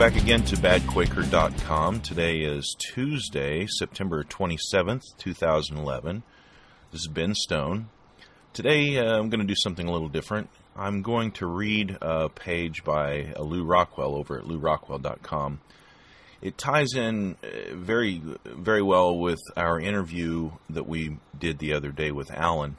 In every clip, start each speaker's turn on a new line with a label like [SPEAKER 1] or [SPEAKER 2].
[SPEAKER 1] back again to badquaker.com. Today is Tuesday, September 27th, 2011. This is Ben Stone. Today I'm going to do something a little different. I'm going to read a page by Lew Rockwell over at lewrockwell.com. It ties in very, very well with our interview that we did the other day with Alan.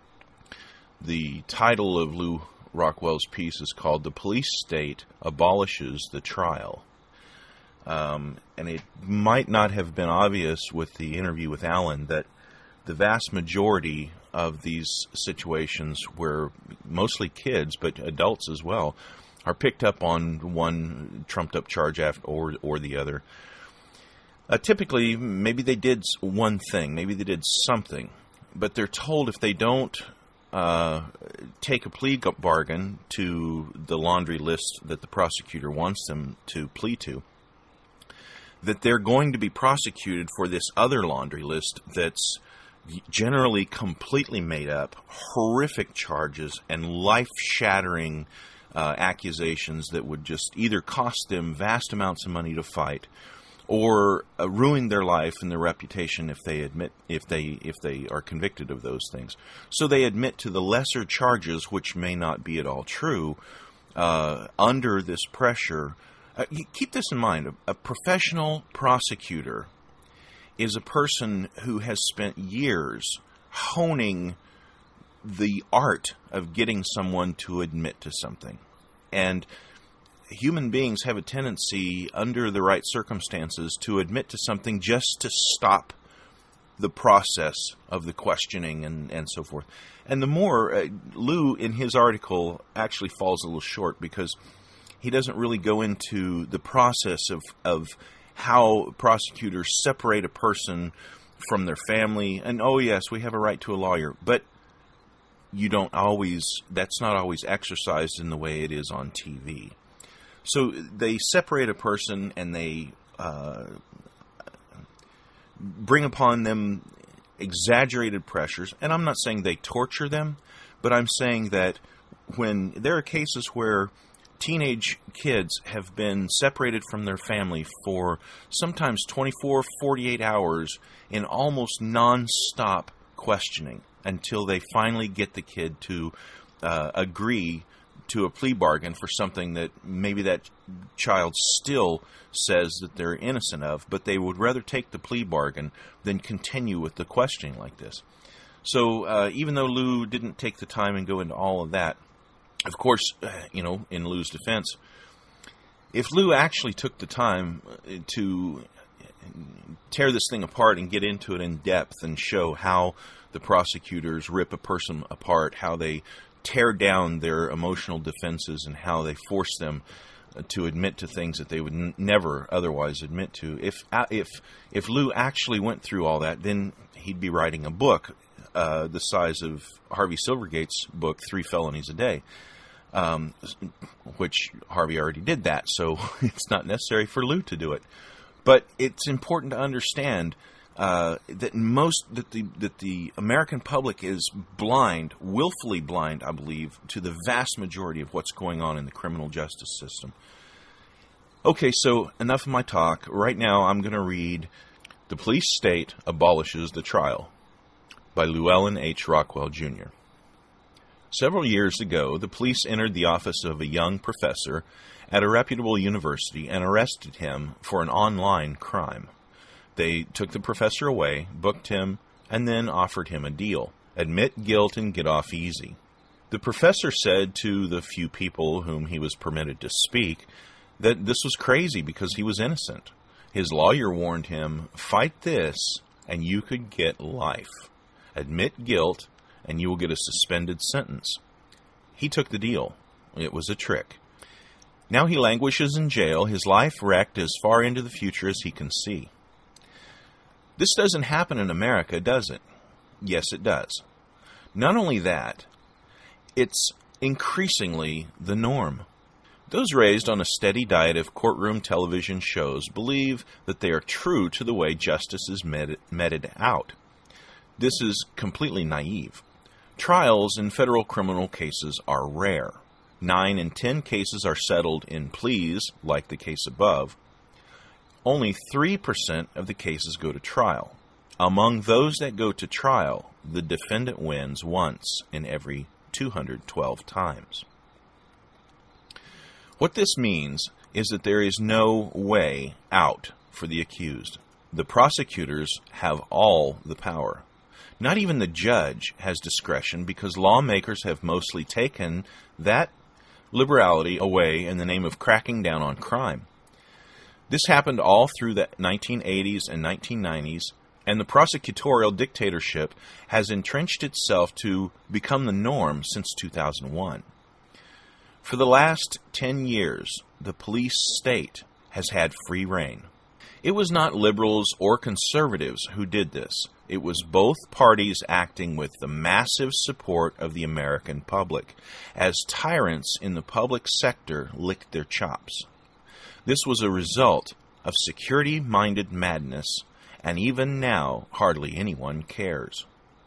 [SPEAKER 1] The title of Lew Rockwell's piece is called "The Police State Abolishes the Trial." And it might not have been obvious with the interview with Alan that the vast majority of these situations where mostly kids, but adults as well, are picked up on one trumped-up charge after or the other. Typically, maybe they did one thing, maybe they did something, but they're told if they don't take a plea bargain to the laundry list that the prosecutor wants them to plea to, that they're going to be prosecuted for this other laundry list that's generally completely made up, horrific charges, and life-shattering accusations that would just either cost them vast amounts of money to fight or ruin their life and their reputation if they are convicted of those things. So they admit to the lesser charges, which may not be at all true, under this pressure. Keep this in mind. A professional prosecutor is a person who has spent years honing the art of getting someone to admit to something. And human beings have a tendency, under the right circumstances, to admit to something just to stop the process of the questioning and so forth. And the more, Lew, in his article, actually falls a little short because he doesn't really go into the process of how prosecutors separate a person from their family. And, oh yes, we have a right to a lawyer, but that's not always exercised in the way it is on TV. So they separate a person and they bring upon them exaggerated pressures. And I'm not saying they torture them, but I'm saying that when there are cases where teenage kids have been separated from their family for sometimes 24, 48 hours in almost non-stop questioning until they finally get the kid to agree to a plea bargain for something that maybe that child still says that they're innocent of, but they would rather take the plea bargain than continue with the questioning like this. So even though Lew didn't take the time and go into all of that, of course, in Lew's defense, if Lew actually took the time to tear this thing apart and get into it in depth and show how the prosecutors rip a person apart, how they tear down their emotional defenses, and how they force them to admit to things that they would never otherwise admit to. If Lew actually went through all that, then he'd be writing a book the size of Harvey Silvergate's book, 3 Felonies a Day, which Harvey already did that, so it's not necessary for Lew to do it. But it's important to understand that the American public is blind, willfully blind, I believe, to the vast majority of what's going on in the criminal justice system. Okay, so enough of my talk. Right now I'm going to read "The Police State Abolishes the Trial" by Llewellyn H. Rockwell, Jr. Several years ago, the police entered the office of a young professor at a reputable university and arrested him for an online crime. They took the professor away, booked him, and then offered him a deal: admit guilt and get off easy. The professor said to the few people whom he was permitted to speak that this was crazy because he was innocent. His lawyer warned him, "Fight this and you could get life. Admit guilt and you will get a suspended sentence." He took the deal. It was a trick. Now he languishes in jail, his life wrecked as far into the future as he can see. This doesn't happen in America, does it? Yes, it does. Not only that, it's increasingly the norm. Those raised on a steady diet of courtroom television shows believe that they are true to the way justice is meted out. This is completely naive. Trials in federal criminal cases are rare. 9 in 10 cases are settled in pleas, like the case above. Only 3% of the cases go to trial. Among those that go to trial, the defendant wins once in every 212 times. What this means is that there is no way out for the accused. The prosecutors have all the power. Not even the judge has discretion because lawmakers have mostly taken that liberality away in the name of cracking down on crime. This happened all through the 1980s and 1990s, and the prosecutorial dictatorship has entrenched itself to become the norm since 2001. For the last 10 years, the police state has had free rein. It was not liberals or conservatives who did this. It was both parties acting with the massive support of the American public, as tyrants in the public sector licked their chops. This was a result of security-minded madness, and even now, hardly anyone cares.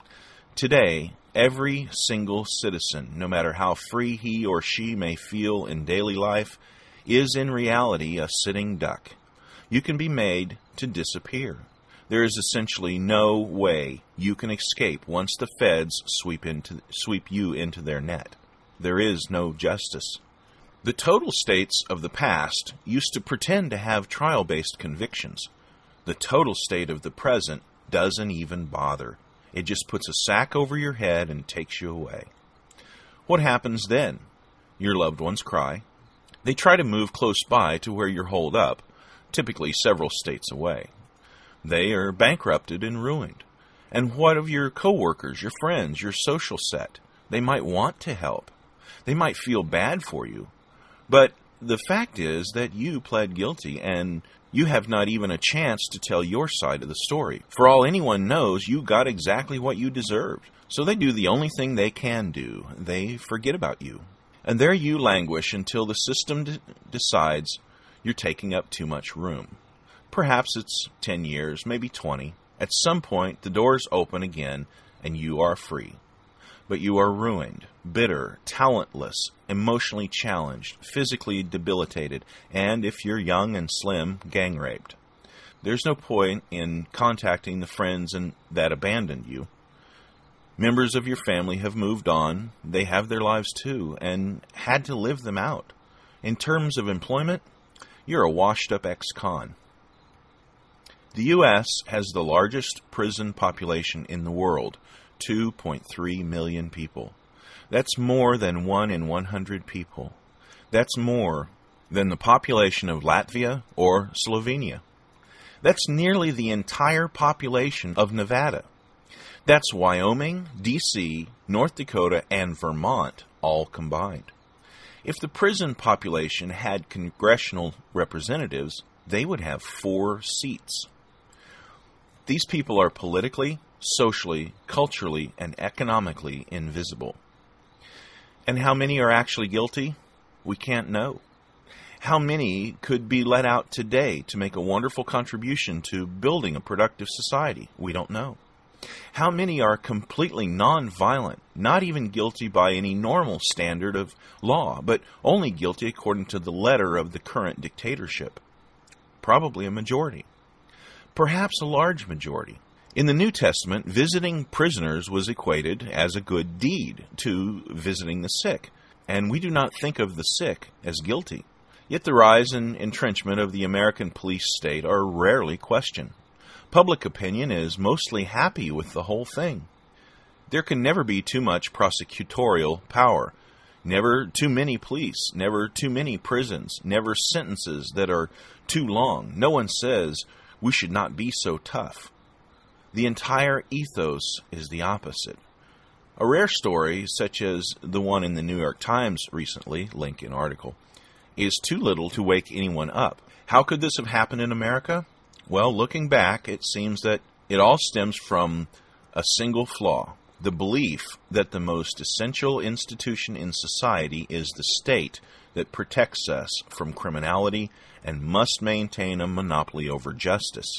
[SPEAKER 1] Today, every single citizen, no matter how free he or she may feel in daily life, is in reality a sitting duck. You can be made to disappear. There is essentially no way you can escape once the feds sweep you into their net. There is no justice. The total states of the past used to pretend to have trial-based convictions. The total state of the present doesn't even bother. It just puts a sack over your head and takes you away. What happens then? Your loved ones cry. They try to move close by to where you're holed up, typically several states away. They are bankrupted and ruined. And what of your coworkers, your friends, your social set? They might want to help. They might feel bad for you. But the fact is that you pled guilty, and you have not even a chance to tell your side of the story. For all anyone knows, you got exactly what you deserved. So they do the only thing they can do. They forget about you. And there you languish until the system decides you're taking up too much room. Perhaps it's 10 years, maybe 20. At some point, the doors open again, and you are free. But you are ruined, bitter, talentless, emotionally challenged, physically debilitated, and, if you're young and slim, gang-raped. There's no point in contacting the friends that abandoned you. Members of your family have moved on. They have their lives too, and had to live them out. In terms of employment, you're a washed-up ex-con. The U.S. has the largest prison population in the world, 2.3 million people. That's more than 1 in 100 people. That's more than the population of Latvia or Slovenia. That's nearly the entire population of Nevada. That's Wyoming, D.C., North Dakota, and Vermont all combined. If the prison population had congressional representatives, they would have 4 seats. These people are politically, socially, culturally, and economically invisible. And how many are actually guilty? We can't know. How many could be let out today to make a wonderful contribution to building a productive society? We don't know. How many are completely non-violent, not even guilty by any normal standard of law, but only guilty according to the letter of the current dictatorship? Probably a majority. Perhaps a large majority. In the New Testament, visiting prisoners was equated as a good deed to visiting the sick, and we do not think of the sick as guilty. Yet the rise and entrenchment of the American police state are rarely questioned. Public opinion is mostly happy with the whole thing. There can never be too much prosecutorial power, never too many police, never too many prisons, never sentences that are too long. No one says we should not be so tough. The entire ethos is the opposite. A rare story, such as the one in the New York Times recently, link in article, is too little to wake anyone up. How could this have happened in America? Well, looking back, it seems that it all stems from a single flaw, the belief that the most essential institution in society is the state that protects us from criminality and must maintain a monopoly over justice.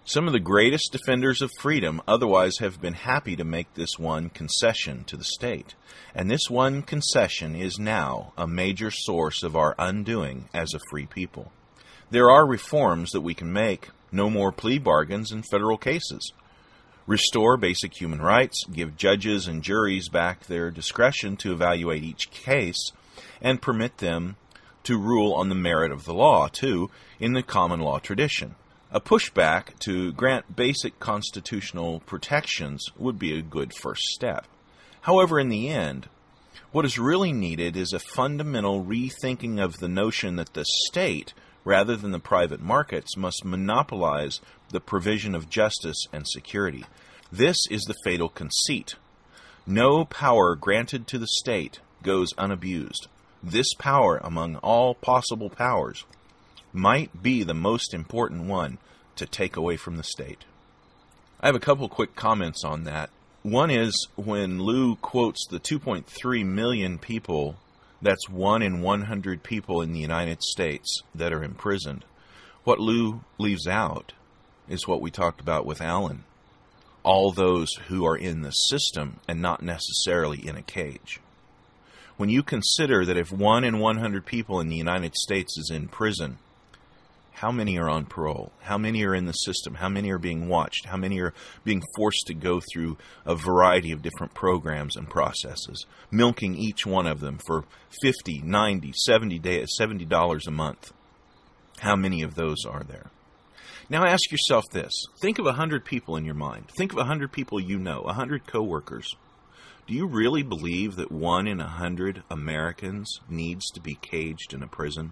[SPEAKER 1] Some of the greatest defenders of freedom otherwise have been happy to make this one concession to the state. And this one concession is now a major source of our undoing as a free people. There are reforms that we can make. No more plea bargains in federal cases. Restore basic human rights, give judges and juries back their discretion to evaluate each case, and permit them to rule on the merit of the law, too, in the common law tradition. A pushback to grant basic constitutional protections would be a good first step. However, in the end, what is really needed is a fundamental rethinking of the notion that the state, rather than the private markets, must monopolize the provision of justice and security. This is the fatal conceit. No power granted to the state goes unabused. This power, among all possible powers, might be the most important one to take away from the state. I have a couple quick comments on that. One is when Lou quotes the 2.3 million people, that's 1 in 100 people in the United States that are imprisoned. What Lou leaves out is what we talked about with Alan. All those who are in the system and not necessarily in a cage. When you consider that if 1 in 100 people in the United States is in prison, how many are on parole? How many are in the system? How many are being watched? How many are being forced to go through a variety of different programs and processes, milking each one of them for $50, $90, $70 a month? How many of those are there? Now ask yourself this. Think of 100 people in your mind. Think of 100 people you know, 100 coworkers. Do you really believe that 1 in 100 Americans needs to be caged in a prison?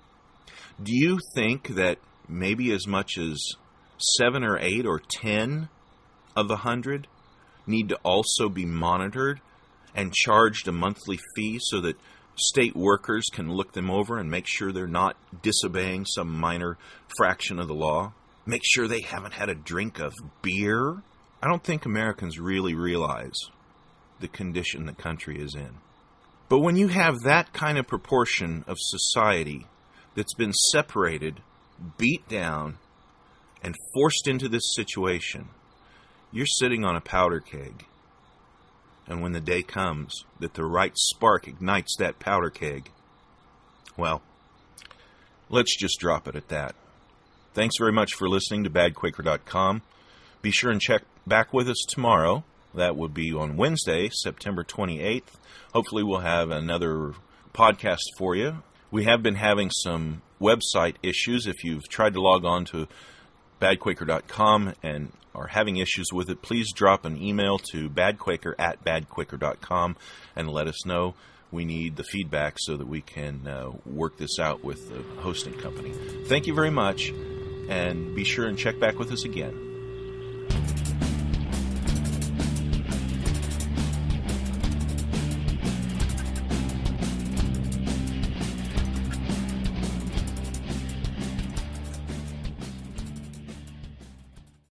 [SPEAKER 1] Do you think that maybe as much as 7 or 8 or 10 of the 100 need to also be monitored and charged a monthly fee so that state workers can look them over and make sure they're not disobeying some minor fraction of the law? Make sure they haven't had a drink of beer? I don't think Americans really realize the condition the country is in. But when you have that kind of proportion of society that's been separated, beat down, and forced into this situation, you're sitting on a powder keg. And when the day comes that the right spark ignites that powder keg, well, let's just drop it at that. Thanks very much for listening to BadQuaker.com. Be sure and check back with us tomorrow. That would be on Wednesday, September 28th. Hopefully we'll have another podcast for you. We have been having some website issues. If you've tried to log on to BadQuaker.com and are having issues with it, please drop an email to badquaker@badquaker.com and let us know. We need the feedback so that we can work this out with the hosting company. Thank you very much, and be sure and check back with us again.